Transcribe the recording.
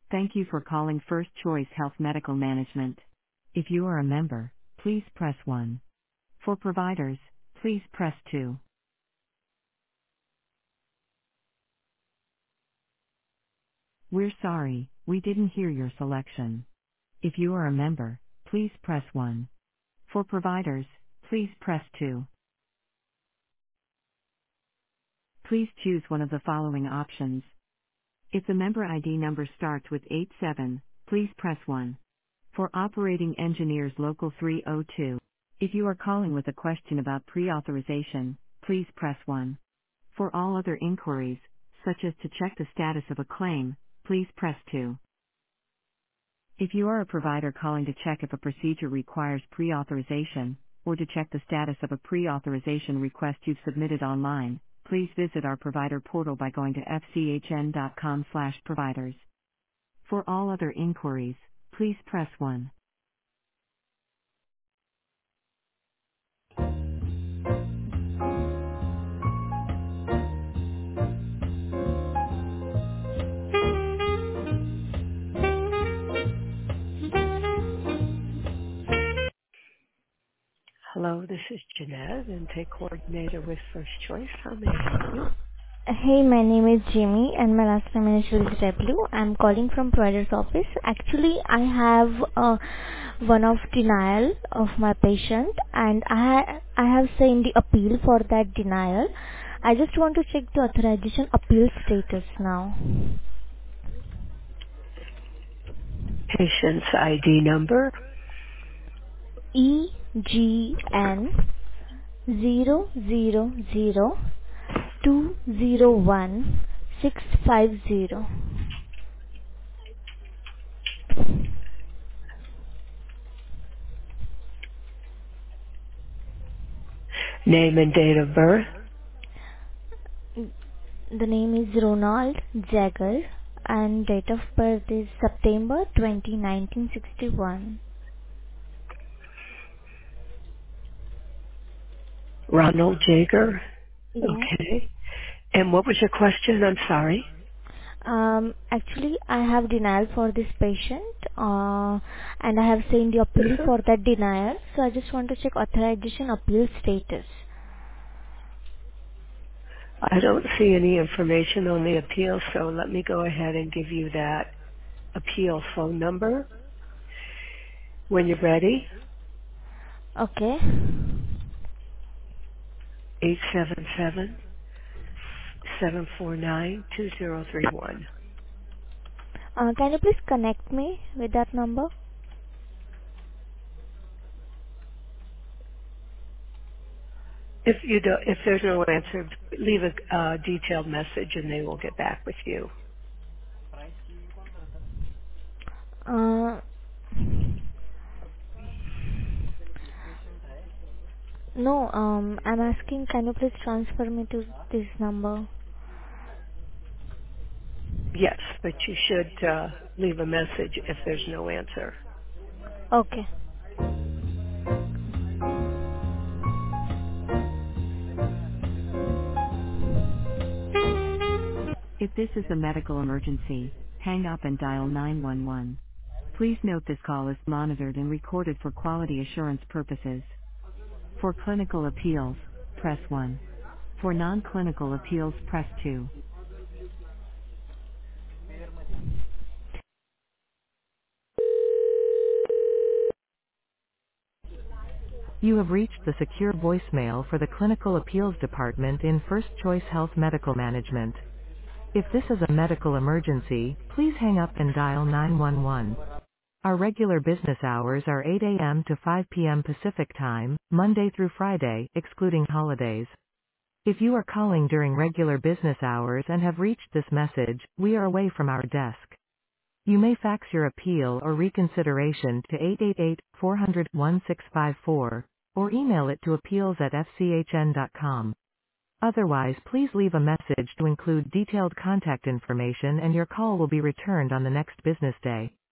Thank you for calling First Choice Health Medical Management. If you are a member, please press 1. For providers, please press 2. We're sorry, we didn't hear your selection. If you are a member, please press 1. For providers, please press 2. Please choose one of the following options. If the member ID number starts with 87, please press 1. For operating engineers local 302. If you are calling with a question about pre-authorization, please press 1. For all other inquiries, such as to check the status of a claim, please press 2. If you are a provider calling to check if a procedure requires pre-authorization, or to check the status of a pre-authorization request you've submitted online, please visit our provider portal by going to fchn.com/providers. For all other inquiries, please press 1. Hello, this is Jeanette, intake coordinator with First Choice. How may I help you? Hey, my name is Jimmy and my last name initial is W. I'm calling from provider's office. Actually, I have one of denial of my patient and I have sent the appeal for that denial. I just want to check the authorization appeal status now. Patient's ID number. EGN 000201650. Name and date of birth. The name is Ronald Jagger and date of birth is September 20, 1961. Ronald Jager. Yeah. Okay. And what was your question? I'm sorry. Actually, I have denial for this patient, and I have sent the appeal for that denial. So I just want to check authorization appeal status. I don't see any information on the appeal, so let me go ahead and give you that appeal phone number. When you're ready, Okay. 877-749-2031. Can you please connect me with that number? If there's no answer, leave a detailed message and they will get back with you. Uh, no. I'm asking. Can you please transfer me to this number? Yes, but you should leave a message if there's no answer. Okay. If this is a medical emergency, hang up and dial 911. Please note this call is monitored and recorded for quality assurance purposes. For clinical appeals, press 1. For non-clinical appeals, press 2. You have reached the secure voicemail for the Clinical Appeals Department in First Choice Health Medical Management. If this is a medical emergency, please hang up and dial 911. Our regular business hours are 8 a.m. to 5 p.m. Pacific Time, Monday through Friday, excluding holidays. If you are calling during regular business hours and have reached this message, we are away from our desk. You may fax your appeal or reconsideration to 888-400-1654, or email it to appeals@fchn.com. Otherwise, please leave a message to include detailed contact information and your call will be returned on the next business day.